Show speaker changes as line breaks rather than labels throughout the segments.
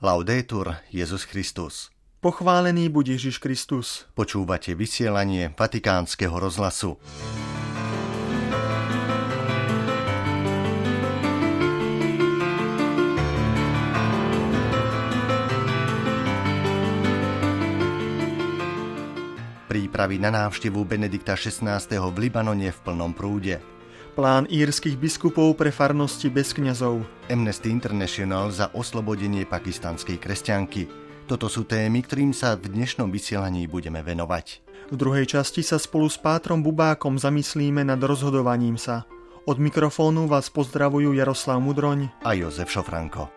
Laudetur Jesus Christus.
Pochválený buď Ježiš Kristus.
Počúvate vysielanie Vatikánskeho rozhlasu. Prípravy na návštevu Benedikta XVI. V Libanone v plnom prúde.
Plán írskych biskupov pre farnosti bez kňazov.
Amnesty International za oslobodenie pakistanskej kresťanky. Toto sú témy, ktorým sa v dnešnom vysielaní budeme venovať.
V druhej časti sa spolu s Pátrom Bubákom zamyslíme nad rozhodovaním sa. Od mikrofónu vás pozdravujú Jaroslav Mudroň
a Jozef Šofranko.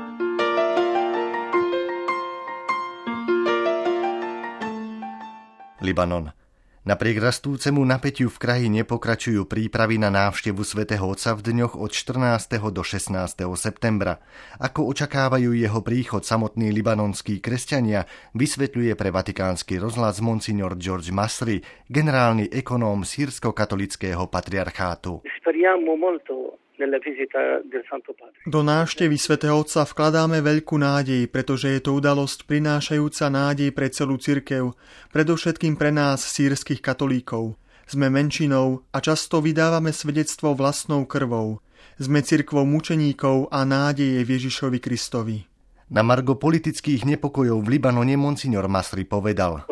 Libanon. Napriek rastúcemu napätiu v krajine pokračujú prípravy na návštevu svätého Otca v dňoch od 14. do 16. septembra. Ako očakávajú jeho príchod samotní libanonskí kresťania, vysvetľuje pre Vatikánsky rozhlas monsignor George Masri, generálny ekonóm sýrsko-katolického patriarchátu.
Do návštevy svätého Otca vkladáme veľkú nádej, pretože je to udalosť prinášajúca nádej pre celú cirkev, predovšetkým pre nás, sýrskych katolíkov. Sme menšinou a často vydávame svedectvo vlastnou krvou. Sme cirkvou mučeníkov a nádeje v Ježišovi Kristovi.
Na margo politických nepokojov v Libanone monsignor Masri povedal: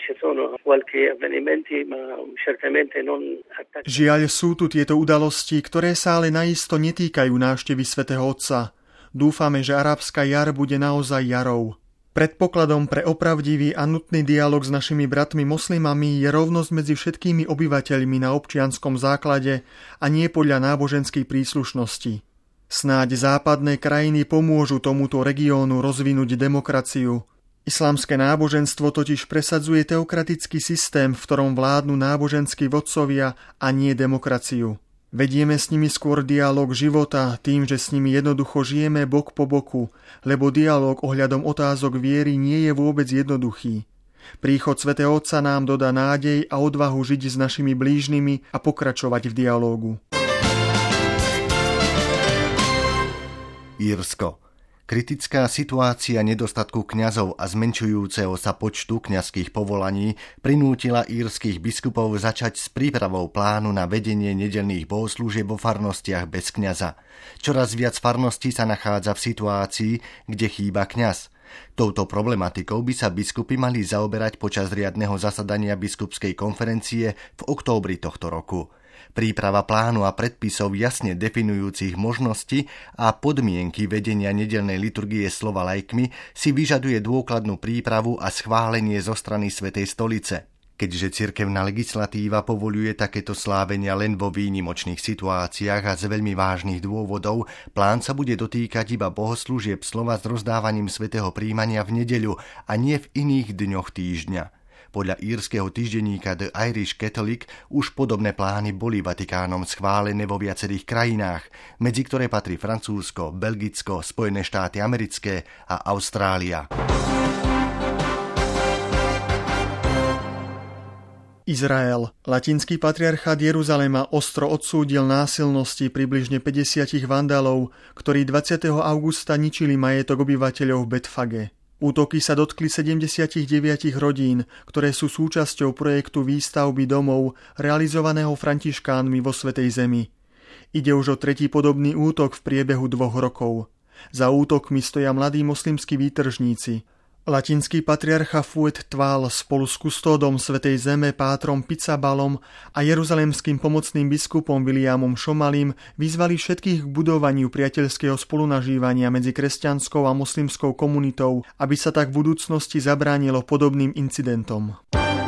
Žiaľ, sú tu tieto udalosti, ktoré sa ale naisto netýkajú návštevy svätého Otca. Dúfame, že arabská jar bude naozaj jarou. Predpokladom pre opravdivý a nutný dialog s našimi bratmi moslimami je rovnosť medzi všetkými obyvateľmi na občianskom základe a nie podľa náboženskej príslušnosti. Snáď západné krajiny pomôžu tomuto regiónu rozvinúť demokraciu. Islamské náboženstvo totiž presadzuje teokratický systém, v ktorom vládnu náboženskí vodcovia a nie demokraciu. Vedieme s nimi skôr dialóg života, tým, že s nimi jednoducho žijeme bok po boku, lebo dialóg ohľadom otázok viery nie je vôbec jednoduchý. Príchod svätého Otca nám dodá nádej a odvahu žiť s našimi blížnymi a pokračovať v dialógu.
Írsko. Kritická situácia nedostatku kňazov a zmenšujúceho sa počtu kňazských povolaní prinútila írskych biskupov začať s prípravou plánu na vedenie nedeľných bohoslúžieb vo farnostiach bez kňaza. Čoraz viac farností sa nachádza v situácii, kde chýba kňaz. Touto problematikou by sa biskupy mali zaoberať počas riadneho zasadania biskupskej konferencie v októbri tohto roku. Príprava plánu a predpisov jasne definujúcich možnosti a podmienky vedenia nedeľnej liturgie slova laikmi si vyžaduje dôkladnú prípravu a schválenie zo strany Svätej stolice. Keďže cirkevná legislatíva povoľuje takéto slávenia len vo výnimočných situáciách a z veľmi vážnych dôvodov, plán sa bude dotýkať iba bohoslúžieb slova s rozdávaním svätého prijímania v nedeľu a nie v iných dňoch týždňa. Podľa írskeho týždenníka The Irish Catholic už podobné plány boli Vatikánom schválené vo viacerých krajinách, medzi ktoré patrí Francúzsko, Belgicko, Spojené štáty americké a Austrália.
Izrael. Latinský patriarchát Jeruzalema ostro odsúdil násilnosti približne 50 vandalov, ktorí 20. augusta ničili majetok obyvateľov v Betfage. Útoky sa dotkli 79 rodín, ktoré sú súčasťou projektu výstavby domov realizovaného františkánmi vo Svätej Zemi. Ide už o tretí podobný útok v priebehu 2 rokov. Za útokmi stoja mladí moslimskí výtržníci. Latinský patriarcha Fuet Tvál spolu s kustódom Svätej Zeme Pátrom Pizzabalom a jeruzalemským pomocným biskupom Williamom Šomalim vyzvali všetkých k budovaniu priateľského spolunažívania medzi kresťanskou a moslimskou komunitou, aby sa tak v budúcnosti zabránilo podobným incidentom.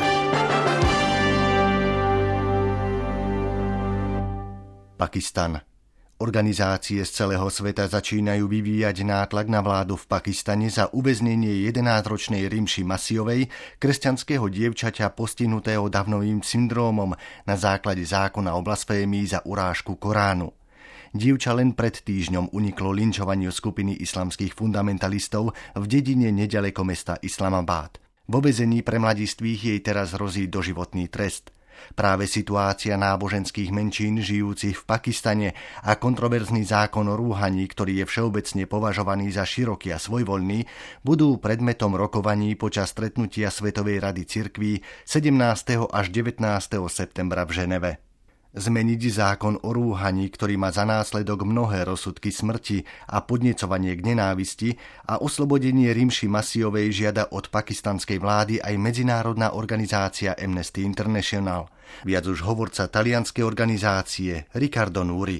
Pakistan. Organizácie z celého sveta začínajú vyvíjať nátlak na vládu v Pakistane za uväznenie 11-ročnej Rimši Masiovej, kresťanského dievčaťa postihnutého Downovým syndrómom na základe zákona o blasfémii za urážku Koránu. Dievča len pred týždňom uniklo linčovaniu skupiny islamských fundamentalistov v dedine neďaleko mesta Islamabad. Vo väzení pre mladistvých jej teraz hrozí doživotný trest. Práve situácia náboženských menšín žijúcich v Pakistane a kontroverzný zákon o rúhaní, ktorý je všeobecne považovaný za široký a svojvoľný, budú predmetom rokovaní počas stretnutia Svetovej rady cirkví 17. až 19. septembra v Ženeve. Zmeniť zákon o rúhaní, ktorý má za následok mnohé rozsudky smrti a podnecovanie k nenávisti a oslobodenie Rimši Masiovej žiada od pakistanskej vlády aj medzinárodná organizácia Amnesty International. Viac už hovorca talianskej organizácie Riccardo Nuri.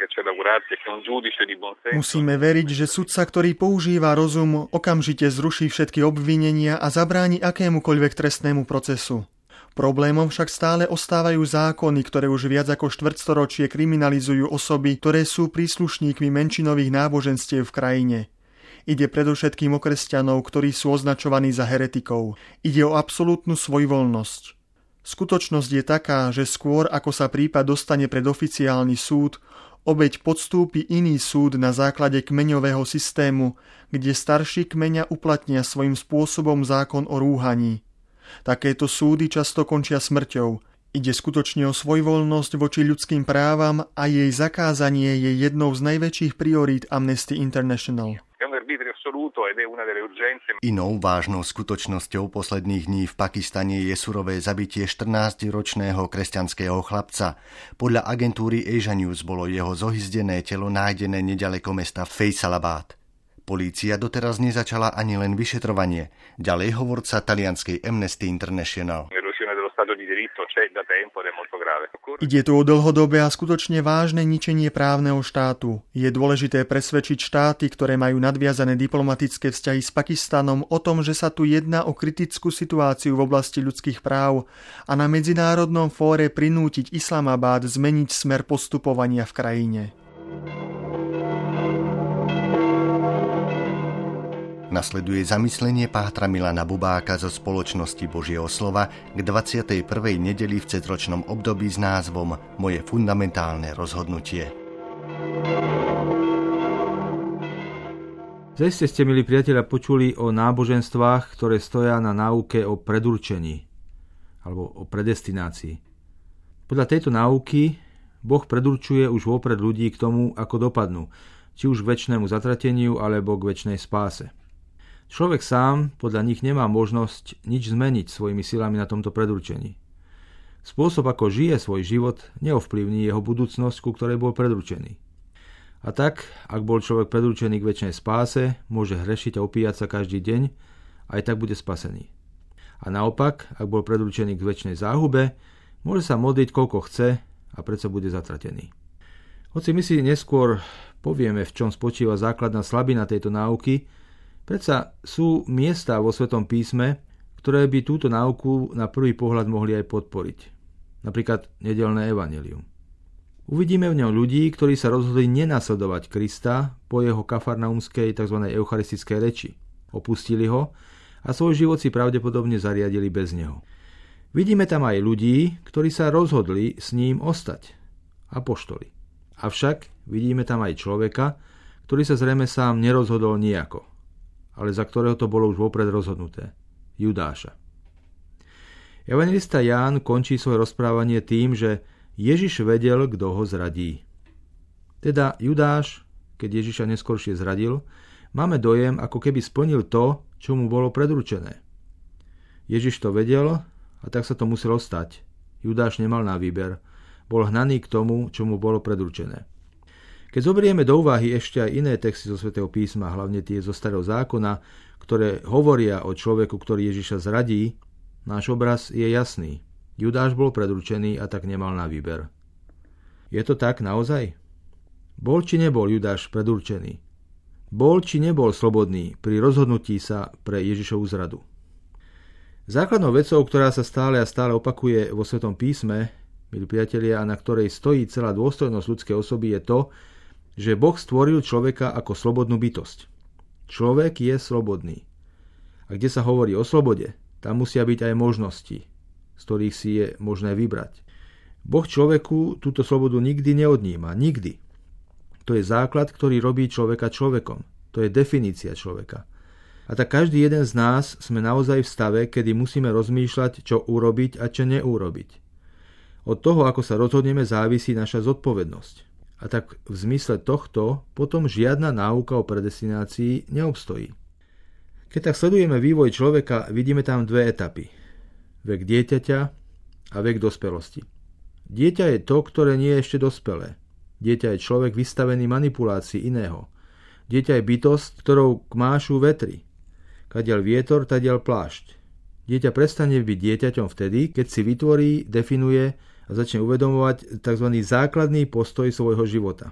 Musíme veriť, že sudca, ktorý používa rozum, okamžite zruší všetky obvinenia a zabráni akémukoľvek trestnému procesu. Problémom však stále ostávajú zákony, ktoré už viac ako štvrtstoročie kriminalizujú osoby, ktoré sú príslušníkmi menšinových náboženstiev v krajine. Ide predovšetkým o kresťanov, ktorí sú označovaní za heretikov. Ide o absolútnu svojvoľnosť. Skutočnosť je taká, že skôr ako sa prípad dostane pred oficiálny súd, obeť podstúpi iný súd na základe kmeňového systému, kde starší kmeňa uplatnia svojím spôsobom zákon o rúhaní. Takéto súdy často končia smrťou. Ide skutočne o svojvoľnosť voči ľudským právam a jej zakázanie je jednou z najväčších priorít Amnesty International.
Inou vážnou skutočnosťou posledných dní v Pakistane je surové zabitie 14-ročného kresťanského chlapca. Podľa agentúry Asia News bolo jeho zohyzdené telo nájdené neďaleko mesta Faisalabad. Polícia doteraz nezačala ani len vyšetrovanie. Ďalej hovorca talianskej Amnesty International.
Ide tu o dlhodobé a skutočne vážne ničenie právneho štátu. Je dôležité presvedčiť štáty, ktoré majú nadviazané diplomatické vzťahy s Pakistanom, o tom, že sa tu jedná o kritickú situáciu v oblasti ľudských práv a na medzinárodnom fóre prinútiť Islamabad zmeniť smer postupovania v krajine.
Nasleduje zamyslenie pátra Milana Bubáka zo spoločnosti Božieho slova k 21. nedeli v cetročnom období s názvom Moje fundamentálne rozhodnutie.
Zajste ste, milí priatelia, počuli o náboženstvách, ktoré stoja na náuke o predurčení alebo o predestinácii. Podľa tejto náuky Boh predurčuje už vopred ľudí k tomu, ako dopadnú, či už k večnému zatrateniu alebo k večnej spáse. Človek sám podľa nich nemá možnosť nič zmeniť svojimi silami na tomto predurčení. Spôsob, ako žije svoj život, neovplyvní jeho budúcnosť, ku ktorej bol predurčený. A tak, ak bol človek predurčený k večnej spáse, môže hrešiť a opíjať sa každý deň, aj tak bude spasený. A naopak, ak bol predurčený k večnej záhube, môže sa modliť koľko chce a predsa bude zatratený. Hoci my si neskôr povieme, v čom spočíva základná slabina tejto náuky, predsa sú miesta vo Svetom písme, ktoré by túto náuku na prvý pohľad mohli aj podporiť. Napríklad nedeľné evanjelium. Uvidíme v ňom ľudí, ktorí sa rozhodli nenasledovať Krista po jeho kafarnaumskej tzv. Eucharistickej reči. Opustili ho a svoj život si pravdepodobne zariadili bez neho. Vidíme tam aj ľudí, ktorí sa rozhodli s ním ostať. Apoštoli. Avšak vidíme tam aj človeka, ktorý sa zrejme sám nerozhodol nijako, ale za ktorého to bolo už vopred rozhodnuté. Judáša. Evanjelista Ján končí svoje rozprávanie tým, že Ježiš vedel, kto ho zradí. Teda Judáš, keď Ježiša neskoršie zradil, máme dojem, ako keby splnil to, čo mu bolo predurčené. Ježiš to vedel a tak sa to muselo stať. Judáš nemal na výber. Bol hnaný k tomu, čo mu bolo predurčené. Keď zoberieme do úvahy ešte aj iné texty zo Svätého písma, hlavne tie zo Starého zákona, ktoré hovoria o človeku, ktorý Ježiša zradí, náš obraz je jasný. Judáš bol predurčený a tak nemal na výber. Je to tak naozaj? Bol či nebol Judáš predurčený? Bol či nebol slobodný pri rozhodnutí sa pre Ježišovu zradu? Základnou vecou, ktorá sa stále a stále opakuje vo Svätom písme, milí priatelia, a na ktorej stojí celá dôstojnosť ľudskej osoby, je to, že Boh stvoril človeka ako slobodnú bytosť. Človek je slobodný. A kde sa hovorí o slobode, tam musia byť aj možnosti, z ktorých si je možné vybrať. Boh človeku túto slobodu nikdy neodníma. Nikdy. To je základ, ktorý robí človeka človekom. To je definícia človeka. A tak každý jeden z nás sme naozaj v stave, kedy musíme rozmýšľať, čo urobiť a čo neurobiť. Od toho, ako sa rozhodneme, závisí naša zodpovednosť. A tak v zmysle tohto potom žiadna náuka o predestinácii neobstojí. Keď tak sledujeme vývoj človeka, vidíme tam dve etapy. Vek dieťaťa a vek dospelosti. Dieťa je to, ktoré nie je ešte dospelé. Dieťa je človek vystavený manipulácii iného. Dieťa je bytosť, ktorou kmášu vetry. Kadiaľ vietor, tadiaľ plášť. Dieťa prestane byť dieťaťom vtedy, keď si vytvorí, definuje a začne uvedomovať tzv. Základný postoj svojho života.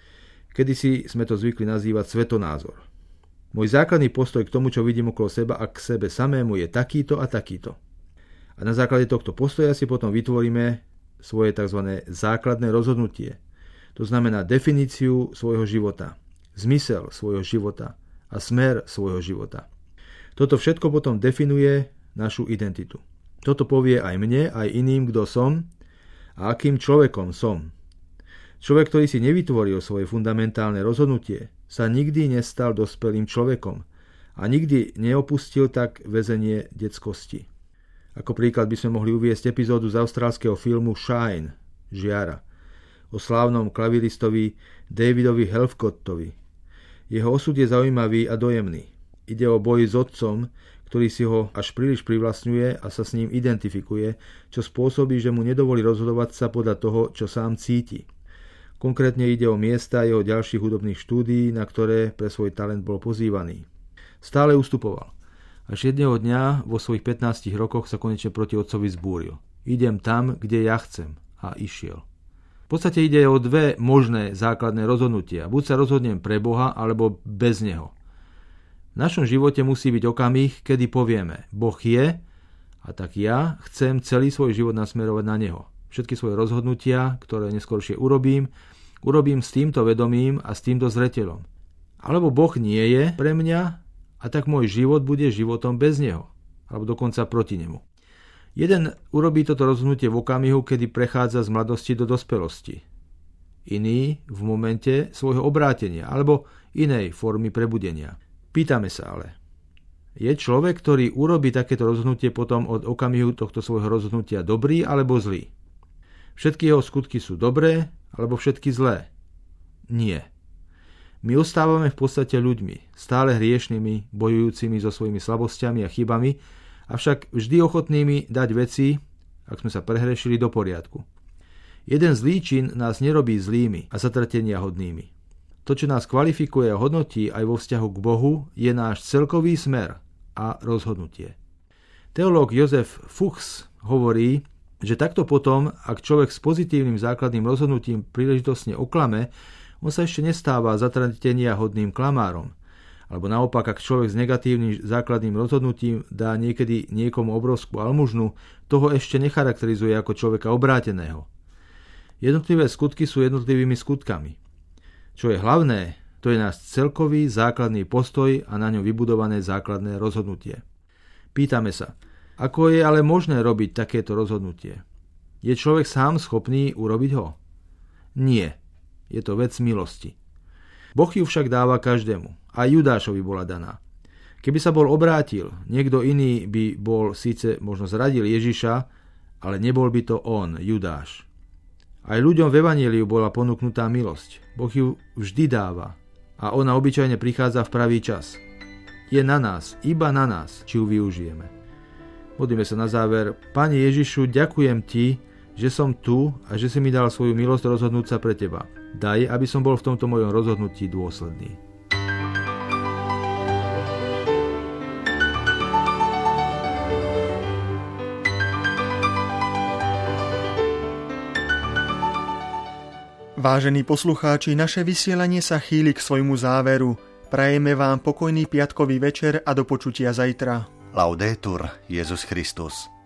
Kedysi sme to zvykli nazývať svetonázor. Môj základný postoj k tomu, čo vidím okolo seba a k sebe samému je takýto a takýto. A na základe tohto postoja si potom vytvoríme svoje tzv. Základné rozhodnutie. To znamená definíciu svojho života, zmysel svojho života a smer svojho života. Toto všetko potom definuje našu identitu. Toto povie aj mne, aj iným, kto som a akým človekom som. Človek, ktorý si nevytvoril svoje fundamentálne rozhodnutie, sa nikdy nestal dospelým človekom a nikdy neopustil tak väzenie detskosti. Ako príklad by sme mohli uviesť epizódu z austrálskeho filmu Shine, Žiara, o slávnom klaviristovi Davidovi Helfgottovi. Jeho osud je zaujímavý a dojemný. Ide o boj s otcom, ktorý si ho až príliš privlastňuje a sa s ním identifikuje, čo spôsobí, že mu nedovolí rozhodovať sa podľa toho, čo sám cíti. Konkrétne ide o miesta jeho ďalších hudobných štúdií, na ktoré pre svoj talent bol pozývaný. Stále ustupoval. Až jedného dňa vo svojich 15 rokoch sa konečne proti otcovi zbúril. Idem tam, kde ja chcem. A išiel. V podstate ide o dve možné základné rozhodnutia. Buď sa rozhodnem pre Boha, alebo bez Neho. V našom živote musí byť okamih, kedy povieme, Boh je, a tak ja chcem celý svoj život nasmerovať na Neho. Všetky svoje rozhodnutia, ktoré neskôršie urobím s týmto vedomím a s týmto zreteľom. Alebo Boh nie je pre mňa, a tak môj život bude životom bez Neho, alebo dokonca proti Nemu. Jeden urobí toto rozhodnutie v okamihu, kedy prechádza z mladosti do dospelosti. Iný v momente svojho obrátenia, alebo inej formy prebudenia. Pýtame sa ale, je človek, ktorý urobí takéto rozhodnutie potom od okamihu tohto svojho rozhodnutia dobrý alebo zlý? Všetky jeho skutky sú dobré alebo všetky zlé? Nie. My ostávame v podstate ľuďmi, stále hriešnými, bojujúcimi so svojimi slabosťami a chybami, avšak vždy ochotnými dať veci, ak sme sa prehrešili, do poriadku. Jeden zlý čin nás nerobí zlými a zatratenia hodnými. To, čo nás kvalifikuje a hodnotí aj vo vzťahu k Bohu, je náš celkový smer a rozhodnutie. Teológ Josef Fuchs hovorí, že takto potom, ak človek s pozitívnym základným rozhodnutím príležitostne oklame, on sa ešte nestáva zatratenia hodným klamárom. Alebo naopak, ak človek s negatívnym základným rozhodnutím dá niekedy niekomu obrovskú almužnu, toho ešte necharakterizuje ako človeka obráteného. Jednotlivé skutky sú jednotlivými skutkami. Čo je hlavné, to je náš celkový základný postoj a na ňom vybudované základné rozhodnutie. Pýtame sa, ako je ale možné robiť takéto rozhodnutie? Je človek sám schopný urobiť ho? Nie. Je to vec milosti. Boh ju však dáva každému. Aj Judášovi bola daná. Keby sa bol obrátil, niekto iný by bol síce možno zradil Ježiša, ale nebol by to on, Judáš. Aj ľuďom v evanjeliu bola ponúknutá milosť. Boh ju vždy dáva a ona obyčajne prichádza v pravý čas. Je na nás, iba na nás, či ju využijeme. Modlíme sa na záver. Pane Ježišu, ďakujem Ti, že som tu a že si mi dal svoju milosť rozhodnúť sa pre Teba. Daj, aby som bol v tomto mojom rozhodnutí dôsledný.
Vážení poslucháči, naše vysielanie sa chýli k svojmu záveru. Prajeme vám pokojný piatkový večer a do počutia zajtra.
Laudetur Jesus Christus.